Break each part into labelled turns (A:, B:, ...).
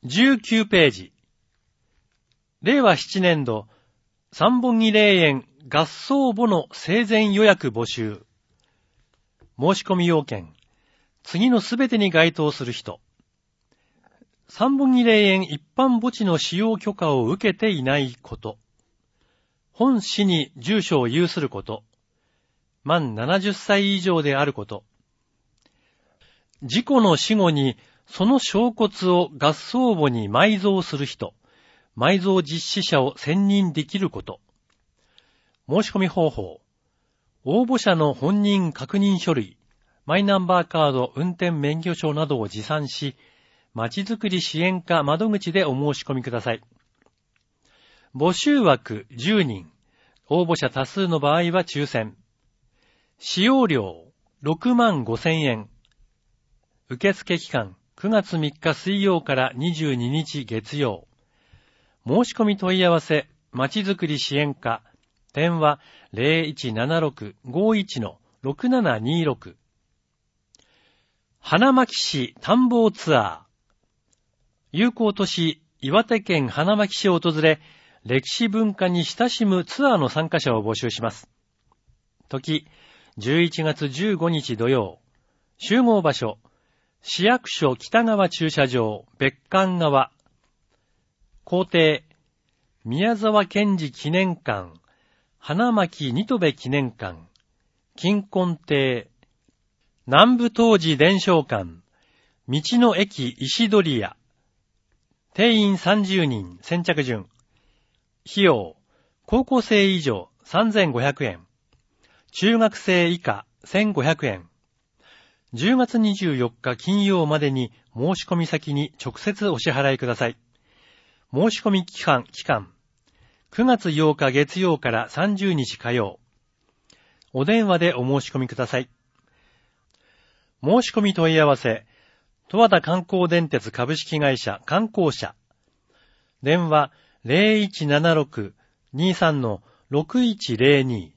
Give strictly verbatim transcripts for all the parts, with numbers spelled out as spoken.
A: じゅうきゅうページ。れいわななねん度三本木霊園合葬墓の生前予約募集。申し込み要件。次のすべてに該当する人。三本木霊園一般墓地の使用許可を受けていないこと。本市に住所を有すること。満ななじゅっさい以上であること。事故の死後にその小骨を合葬墓に埋蔵する人。埋蔵実施者を選任できること。申し込み方法。応募者の本人確認書類、マイナンバーカード、運転免許証などを持参し、まちづくり支援課窓口でお申し込みください。募集枠じゅうにん。応募者多数の場合は抽選。使用料ろくまんごせんえん。受付期間くがつみっか水曜からにじゅうににち月曜。申し込み問い合わせ、まちづくり支援課。電話 ゼロいちななろく ごいち ろくななにろく。花巻市探訪ツアー。友好都市、岩手県花巻市を訪れ、歴史文化に親しむツアーの参加者を募集します。時、じゅういちがつじゅうごにち土曜。集合場所、市役所北側駐車場、別館側。校庭、宮沢賢治記念館、花巻新戸記念館、金婚亭、南部東寺伝承館、道の駅石鳥屋。定員さんじゅうにん、先着順。費用、高校生以上さんぜんごひゃくえん。中学生以下せんごひゃくえん。じゅうがつにじゅうよっか金曜までに申し込み先に直接お支払いください。申し込み期間、期間。くがつようか月曜からさんじゅうにち火曜。お電話でお申し込みください。申し込み問い合わせ、十和田観光電鉄株式会社観光社。電話 ゼロいちななろく にさん ろくいちゼロに。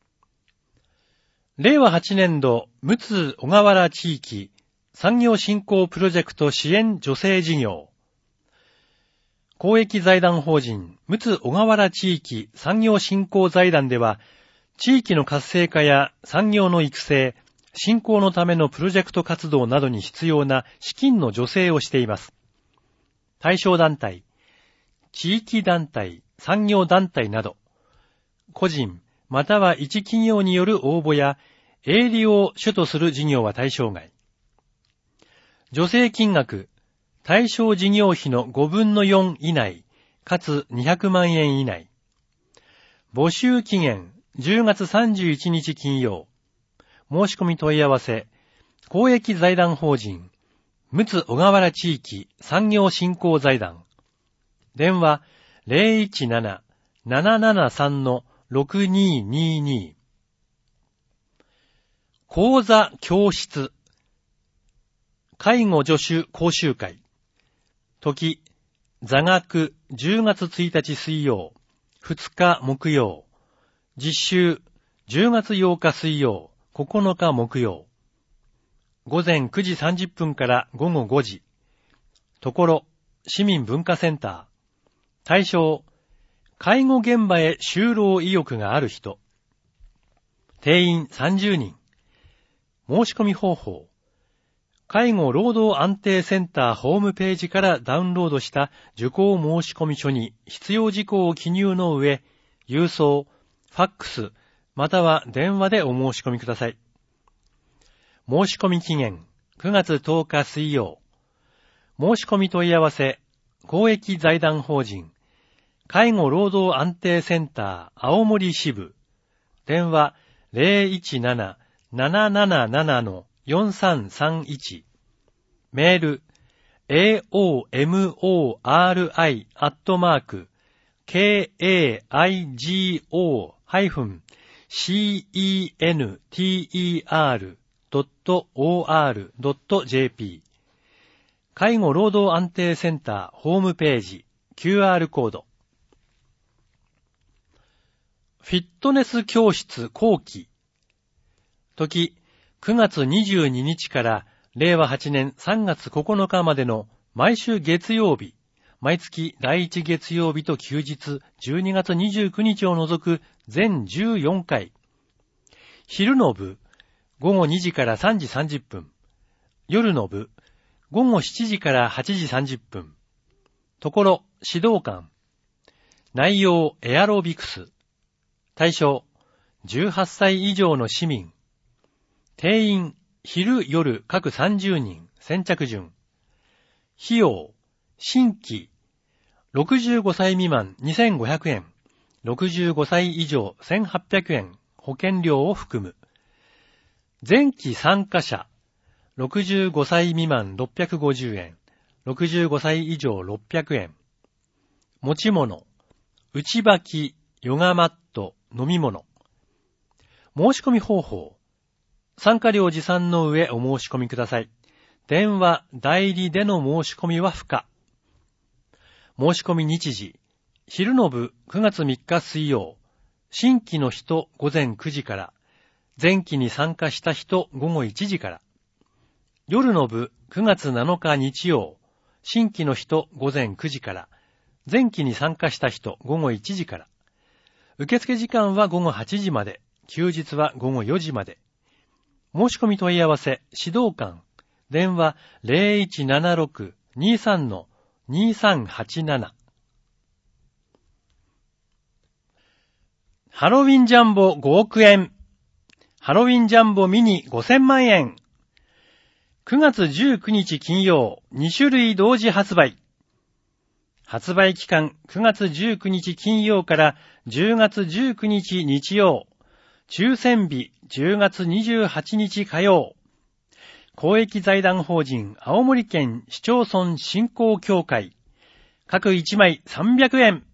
A: れいわはちねん度陸奥小河原地域産業振興プロジェクト支援助成事業。公益財団法人陸奥小河原地域産業振興財団では、地域の活性化や産業の育成、振興のためのプロジェクト活動などに必要な資金の助成をしています。対象団体、地域団体、産業団体など、個人または一企業による応募や営利を主とする事業は対象外。助成金額、対象事業費のごぶんのよん以内、かつにひゃくまんえん以内。募集期限、じゅうがつさんじゅういちにち金曜。申し込み問い合わせ、公益財団法人、陸奥小河原地域産業振興財団。電話 ゼロいちなな ななななさん ろくににに。講座教室。介護助手講習会。時、座学じゅうがつついたち水曜、ふつか木曜。実習じゅうがつようか水曜、ここのか木曜。午前くじさんじゅっぷんから午後ごじ。ところ、市民文化センター。対象、介護現場へ就労意欲がある人。定員さんじゅうにん。申し込み方法。介護労働安定センターホームページからダウンロードした受講申込書に必要事項を記入の上、郵送、ファックス、または電話でお申し込みください。申し込み期限、くがつとおか水曜。申し込み問い合わせ、公益財団法人、介護労働安定センター青森支部。電話 ゼロいちなな ななななな よんさんさんいち。メール エーオーエムオーアールアイ アットマーク ケーエーアイジーオー ハイフン シーイーエヌティーイーアール ドット オーアール ドット ジェーピー。介護労働安定センターホームページ キューアール コード。フィットネス教室後期。時、くがつにじゅうににちかられいわはちねんさんがつここのかまでの毎週月曜日、毎月第一月曜日と休日じゅうにがつにじゅうくにちを除く全じゅうよんかい。昼の部、ごごにじからさんじさんじゅっぷん。夜の部、ごごしちじからはちじさんじゅっぷん。ところ、指導官。内容、エアロビクス。対象、じゅうはっさい以上の市民。定員、昼夜各さんじゅうにん、先着順。費用、新規、ろくじゅうごさい未満にせんごひゃくえん、ろくじゅうごさい以上せんはっぴゃくえん、保険料を含む。前期参加者、ろくじゅうごさい未満ろっぴゃくごじゅうえん、ろくじゅうごさい以上ろっぴゃくえん。持ち物、内履き、ヨガマット、飲み物。申し込み方法。参加料持参の上お申し込みください。電話、代理での申し込みは不可。申し込み日時。昼の部くがつみっか水曜。新規の人午前くじから。前期に参加した人午後いちじから。夜の部くがつなのか日曜。新規の人午前くじから。前期に参加した人午後いちじから。受付時間は午後はちじまで。休日は午後よじまで。申し込み問い合わせ、指導官。電話 ゼロいちななろく にさん にさんはちなな。ハロウィンジャンボごおくえん。ハロウィンジャンボミニごせんまんえん。くがつじゅうくにち金曜、にしゅるい同時発売。発売期間くがつじゅうくにち金曜からじゅうがつじゅうくにち日曜。抽選日じゅうがつにじゅうはちにち火曜。公益財団法人青森県市町村振興協会。各いちまいさんびゃくえん。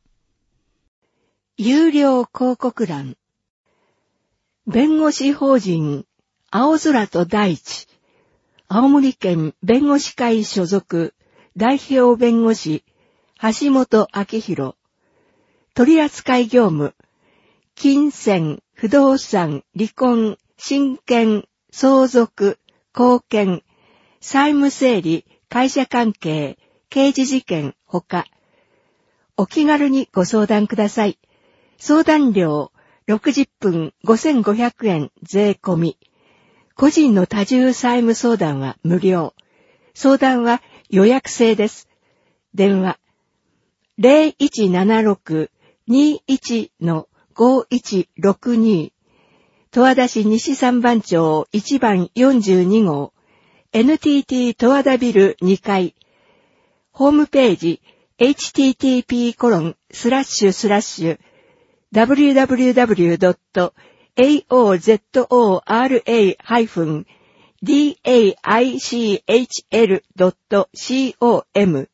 B: 有料広告欄。弁護士法人青空と大地。青森県弁護士会所属代表弁護士橋本明宏。取扱業務。金銭、不動産、離婚、親権、相続、後見、債務整理、会社関係、刑事事件ほか。お気軽にご相談ください。相談料ろくじゅっぷんごせんごひゃくえん税込み。個人の多重債務相談は無料。相談は予約制です。電話 ゼロいちななろく にいち ごいちろくに。十和田市西三番町いちばんよんじゅうにごう エヌティーティー 十和田ビルにかい。ホームページ エイチティーティーピーコロンスラッシュスラッシュダブリューダブリューダブリュードットエーオーゼットオーアールエーハイフンディーエーアイシーエイチエルドットコム。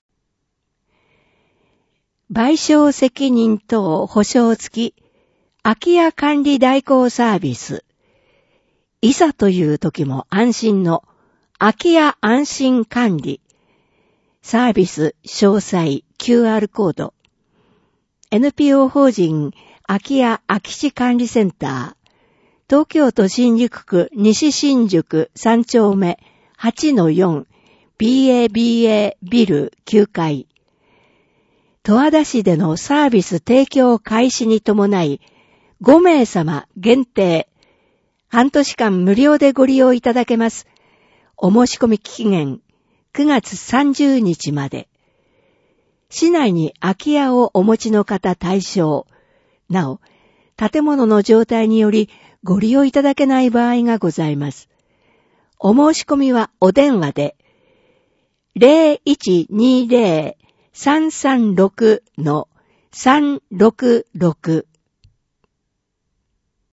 B: 賠償責任等保証付き空き家管理代行サービス。いざという時も安心の空き家安心管理。サービス詳細 キューアール コード。エヌピーオー 法人空き家空き地管理センター。東京都新宿区西新宿さんちょうめ はちのよん ビーエービーエー ビルきゅうかい。十和田市でのサービス提供開始に伴いごめいさま限定。半年間無料でご利用いただけます。お申し込み期限くがつさんじゅうにちまで。市内に空き家をお持ちの方対象。なお、建物の状態によりご利用いただけない場合がございます。お申し込みはお電話で ゼロいちにゼロ さんさんろく さんろくろく